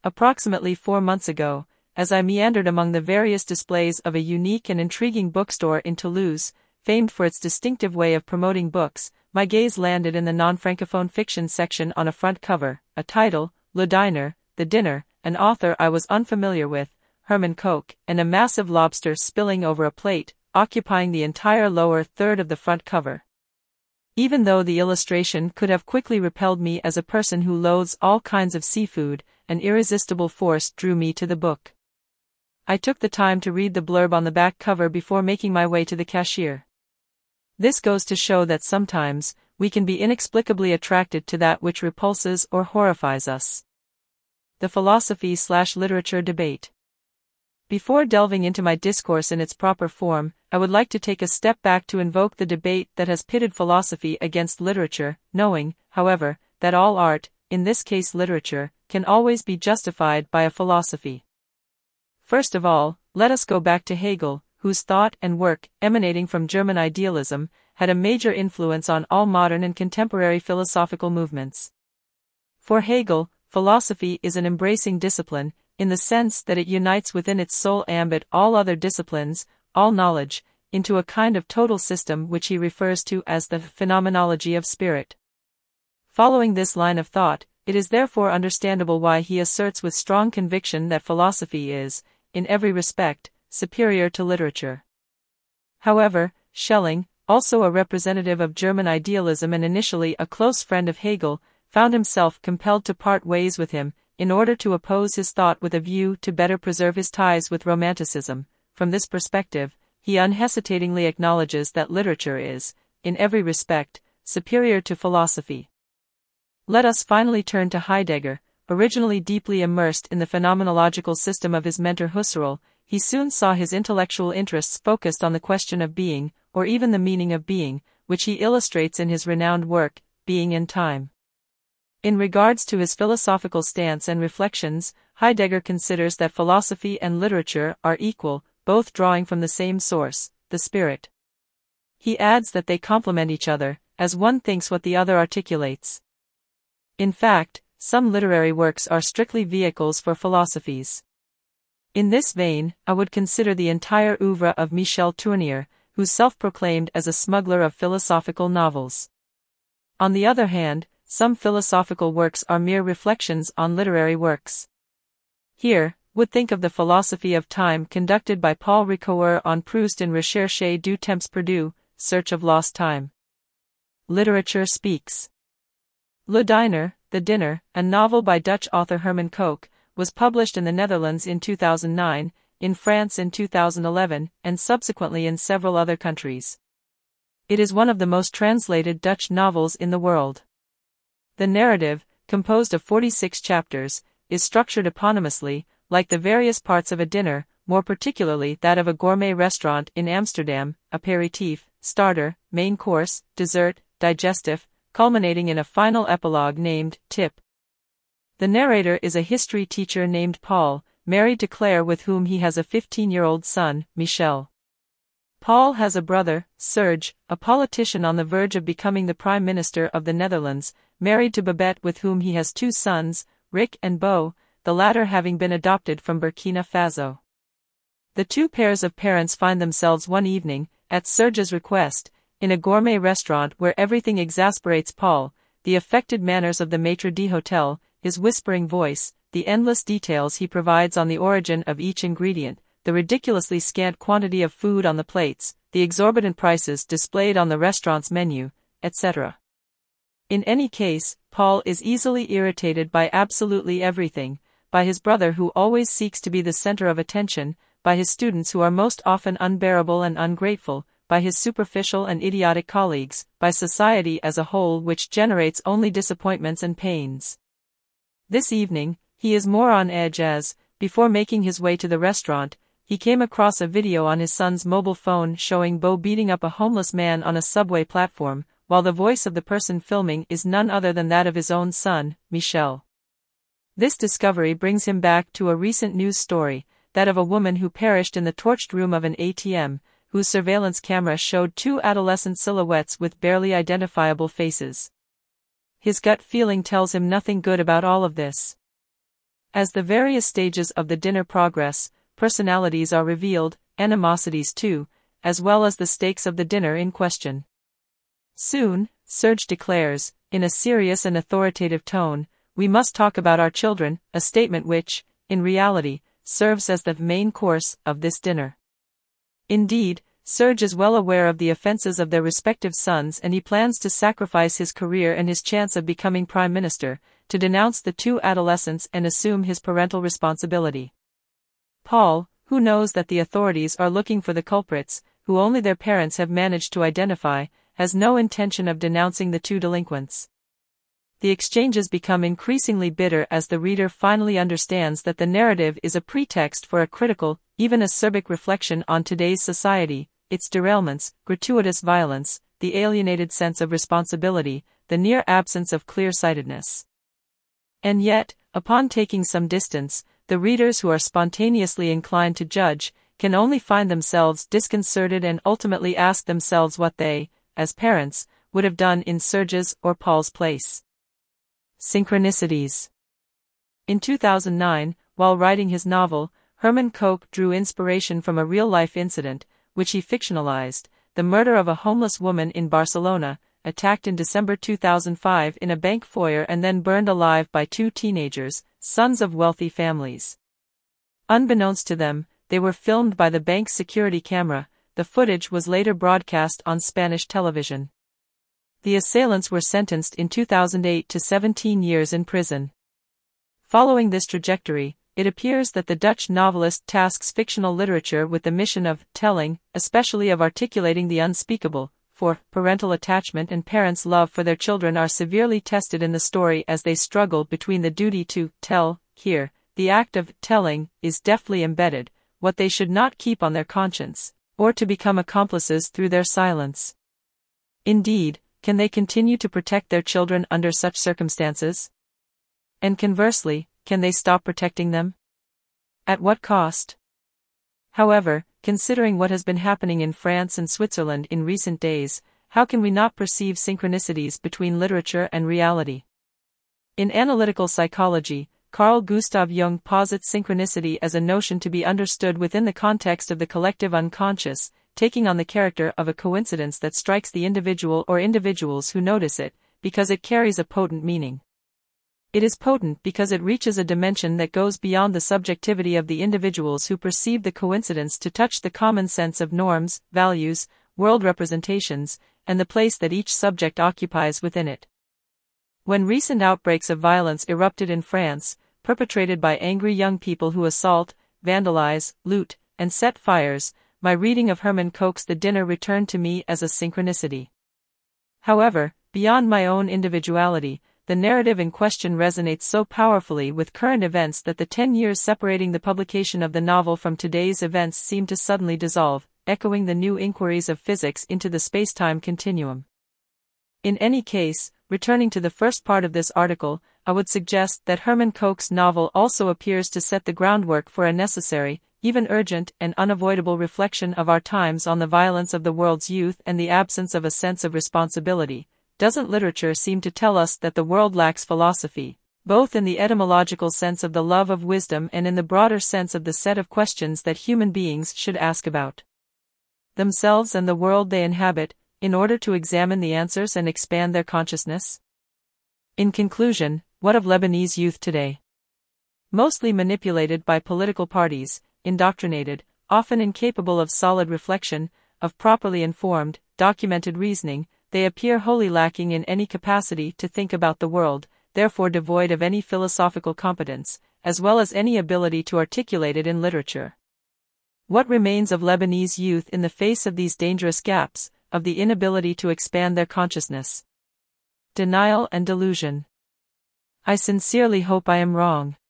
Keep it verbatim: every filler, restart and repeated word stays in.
approximately four months ago, as I meandered among the various displays of a unique and intriguing bookstore in Toulouse, famed for its distinctive way of promoting books, my gaze landed in the non-francophone fiction section on a front cover, a title, Le Dîner, The Dinner, an author I was unfamiliar with, Herman Koch, and a massive lobster spilling over a plate, occupying the entire lower third of the front cover. Even though the illustration could have quickly repelled me as a person who loathes all kinds of seafood, an irresistible force drew me to the book. I took the time to read the blurb on the back cover before making my way to the cashier. This goes to show that sometimes, we can be inexplicably attracted to that which repulses or horrifies us. The philosophy-slash-literature debate. Before delving into my discourse in its proper form, I would like to take a step back to invoke the debate that has pitted philosophy against literature, knowing, however, that all art, in this case literature, can always be justified by a philosophy. First of all, let us go back to Hegel, whose thought and work, emanating from German idealism, had a major influence on all modern and contemporary philosophical movements. For Hegel, philosophy is an embracing discipline, in the sense that it unites within its sole ambit all other disciplines, all knowledge, into a kind of total system which he refers to as the phenomenology of spirit. Following this line of thought, it is therefore understandable why he asserts with strong conviction that philosophy is, in every respect, superior to literature. However, Schelling, also a representative of German idealism and initially a close friend of Hegel, found himself compelled to part ways with him, in order to oppose his thought with a view to better preserve his ties with Romanticism. From this perspective, he unhesitatingly acknowledges that literature is, in every respect, superior to philosophy. Let us finally turn to Heidegger. Originally deeply immersed in the phenomenological system of his mentor Husserl, he soon saw his intellectual interests focused on the question of being, or even the meaning of being, which he illustrates in his renowned work, Being and Time. In regards to his philosophical stance and reflections, Heidegger considers that philosophy and literature are equal, both drawing from the same source, the spirit. He adds that they complement each other, as one thinks what the other articulates. In fact, some literary works are strictly vehicles for philosophies. In this vein, I would consider the entire oeuvre of Michel Tournier, who's self-proclaimed as a smuggler of philosophical novels. On the other hand, some philosophical works are mere reflections on literary works. Here, would think of the philosophy of time conducted by Paul Ricoeur on Proust in Recherche du Temps Perdu, Search of Lost Time. Literature speaks. Le Dîner, The Dinner, a novel by Dutch author Herman Koch, was published in the Netherlands in two thousand nine, in France in two thousand eleven, and subsequently in several other countries. It is one of the most translated Dutch novels in the world. The narrative, composed of forty-six chapters, is structured eponymously, like the various parts of a dinner, more particularly that of a gourmet restaurant in Amsterdam, apéritif, starter, main course, dessert, digestif, culminating in a final epilogue named Tip. The narrator is a history teacher named Paul, married to Claire with whom he has a fifteen-year-old son, Michel. Paul has a brother, Serge, a politician on the verge of becoming the Prime Minister of the Netherlands, married to Babette with whom he has two sons, Rick and Bo, the latter having been adopted from Burkina Faso. The two pairs of parents find themselves one evening, at Serge's request, in a gourmet restaurant where everything exasperates Paul, the affected manners of the maître d'hôtel, his whispering voice, the endless details he provides on the origin of each ingredient, the ridiculously scant quantity of food on the plates, the exorbitant prices displayed on the restaurant's menu, et cetera. In any case, Paul is easily irritated by absolutely everything, by his brother who always seeks to be the center of attention, by his students who are most often unbearable and ungrateful, by his superficial and idiotic colleagues, by society as a whole which generates only disappointments and pains. This evening, he is more on edge as, before making his way to the restaurant, he came across a video on his son's mobile phone showing Bo beating up a homeless man on a subway platform, while the voice of the person filming is none other than that of his own son, Michel. This discovery brings him back to a recent news story, that of a woman who perished in the torched room of an A T M, whose surveillance camera showed two adolescent silhouettes with barely identifiable faces. His gut feeling tells him nothing good about all of this. As the various stages of the dinner progress, personalities are revealed, animosities too, as well as the stakes of the dinner in question. Soon, Serge declares, in a serious and authoritative tone, "We must talk about our children," a statement which, in reality, serves as the main course of this dinner. Indeed, Serge is well aware of the offenses of their respective sons, and he plans to sacrifice his career and his chance of becoming prime minister, to denounce the two adolescents and assume his parental responsibility. Paul, who knows that the authorities are looking for the culprits, who only their parents have managed to identify, has no intention of denouncing the two delinquents. The exchanges become increasingly bitter as the reader finally understands that the narrative is a pretext for a critical, even acerbic reflection on today's society, its derailments, gratuitous violence, the alienated sense of responsibility, the near absence of clear-sightedness. And yet, upon taking some distance, the readers who are spontaneously inclined to judge, can only find themselves disconcerted and ultimately ask themselves what they, as parents, would have done in Serge's or Paul's place. Synchronicities. In two thousand nine, while writing his novel, Herman Koch drew inspiration from a real-life incident, which he fictionalized, the murder of a homeless woman in Barcelona, attacked in December two thousand five in a bank foyer and then burned alive by two teenagers, sons of wealthy families. Unbeknownst to them, they were filmed by the bank's security camera. The footage was later broadcast on Spanish television. The assailants were sentenced in two thousand eight to seventeen years in prison. Following this trajectory, it appears that the Dutch novelist tasks fictional literature with the mission of telling, especially of articulating the unspeakable, for parental attachment and parents' love for their children are severely tested in the story as they struggle between the duty to tell. Here, the act of telling is deftly embedded, what they should not keep on their conscience, or to become accomplices through their silence. Indeed, can they continue to protect their children under such circumstances? And conversely, can they stop protecting them? At what cost? However, considering what has been happening in France and Switzerland in recent days, how can we not perceive synchronicities between literature and reality? In analytical psychology, Carl Gustav Jung posits synchronicity as a notion to be understood within the context of the collective unconscious, taking on the character of a coincidence that strikes the individual or individuals who notice it, because it carries a potent meaning. It is potent because it reaches a dimension that goes beyond the subjectivity of the individuals who perceive the coincidence to touch the common sense of norms, values, world representations, and the place that each subject occupies within it. When recent outbreaks of violence erupted in France, perpetrated by angry young people who assault, vandalize, loot, and set fires, my reading of Herman Koch's The Dinner returned to me as a synchronicity. However, beyond my own individuality, the narrative in question resonates so powerfully with current events that the ten years separating the publication of the novel from today's events seem to suddenly dissolve, echoing the new inquiries of physics into the space-time continuum. In any case, returning to the first part of this article, I would suggest that Herman Koch's novel also appears to set the groundwork for a necessary, even urgent and unavoidable reflection of our times on the violence of the world's youth and the absence of a sense of responsibility. Doesn't literature seem to tell us that the world lacks philosophy, both in the etymological sense of the love of wisdom and in the broader sense of the set of questions that human beings should ask about themselves and the world they inhabit, in order to examine the answers and expand their consciousness? In conclusion, what of Lebanese youth today? Mostly manipulated by political parties, indoctrinated, often incapable of solid reflection, of properly informed, documented reasoning, they appear wholly lacking in any capacity to think about the world, therefore devoid of any philosophical competence, as well as any ability to articulate it in literature. What remains of Lebanese youth in the face of these dangerous gaps, of the inability to expand their consciousness? Denial and delusion. I sincerely hope I am wrong.